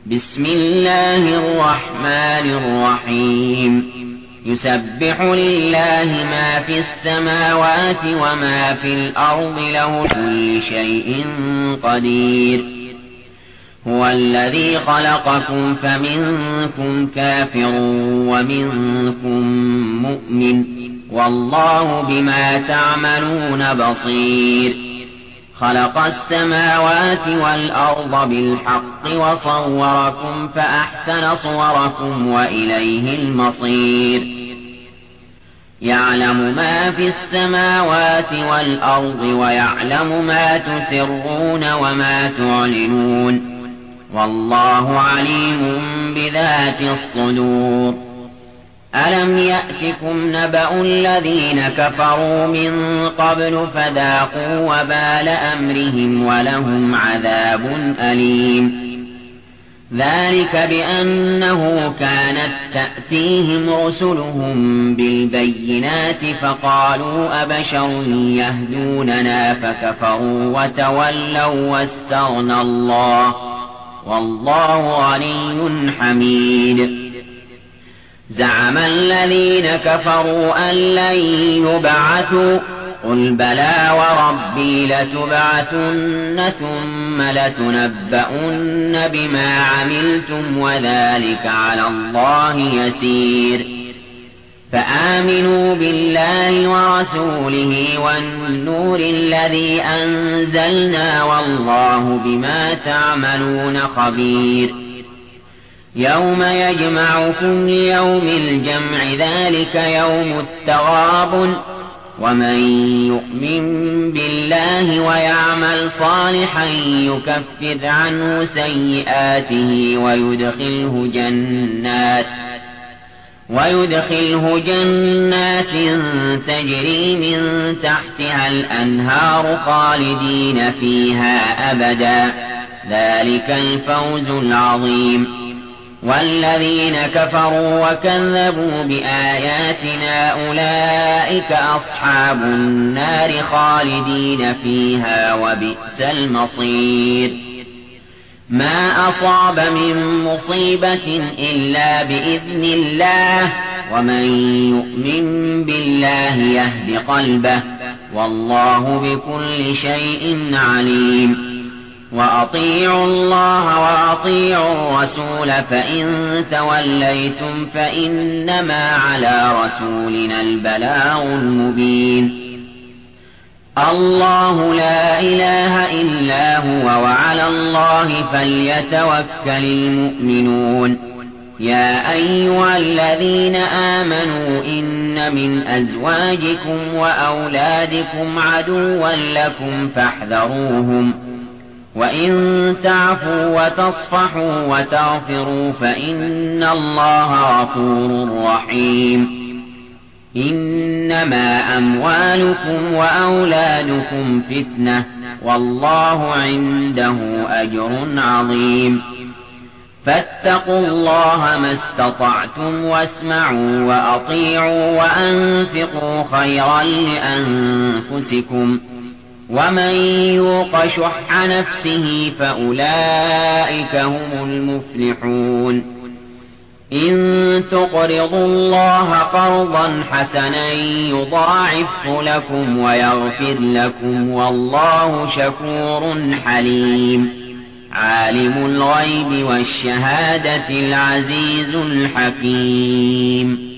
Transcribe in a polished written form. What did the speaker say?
بسم الله الرحمن الرحيم يسبح لله ما في السماوات وما في الأرض له كل شيء قدير هو الذي خلقكم فمنكم كافر ومنكم مؤمن والله بما تعملون بصير خلق السماوات والأرض بالحق وصوركم فأحسن صوركم وإليه المصير يعلم ما في السماوات والأرض ويعلم ما تسرون وما تعلنون والله عليم بذات الصدور ألم يأتكم نبأ الذين كفروا من قبل فذاقوا وبال أمرهم ولهم عذاب أليم ذلك بأنه كانت تأتيهم رسلهم بالبينات فقالوا أبشر يهدوننا فكفروا وتولوا واستغنى الله والله غني حميد زعم الذين كفروا أن لن يبعثوا قل بلى وربي لتبعثن ثم لتنبؤن بما عملتم وذلك على الله يسير فآمنوا بالله ورسوله والنور الذي أنزلنا والله بما تعملون خبير يوم يجمعكم ليوم الجمع ذلك يوم التغابن ومن يؤمن بالله ويعمل صالحا يكفر عنه سيئاته ويدخله جنات تجري من تحتها الأنهار خالدين فيها أبدا ذلك الفوز العظيم والذين كفروا وكذبوا بآياتنا أولئك أصحاب النار خالدين فيها وبئس المصير ما أصاب من مصيبة إلا بإذن الله ومن يؤمن بالله يهد قلبه والله بكل شيء عليم وأطيعوا الله وأطيعوا الرسول فإن توليتم فإنما على رسولنا البلاغ المبين الله لا إله إلا هو وعلى الله فليتوكل المؤمنون يا أيها الذين آمنوا إن من أزواجكم وأولادكم عدوا لكم فاحذروهم وإن تعفوا وتصفحوا وتغفروا فإن الله غفور رحيم إنما أموالكم وأولادكم فتنة والله عنده أجر عظيم فاتقوا الله ما استطعتم واسمعوا وأطيعوا وأنفقوا خيرا لأنفسكم ومن يوق شح نفسه فأولئك هم المفلحون إن تقرضوا الله قرضا حسنا يضاعفه لكم ويغفر لكم والله شكور حليم عالم الغيب والشهادة العزيز الحكيم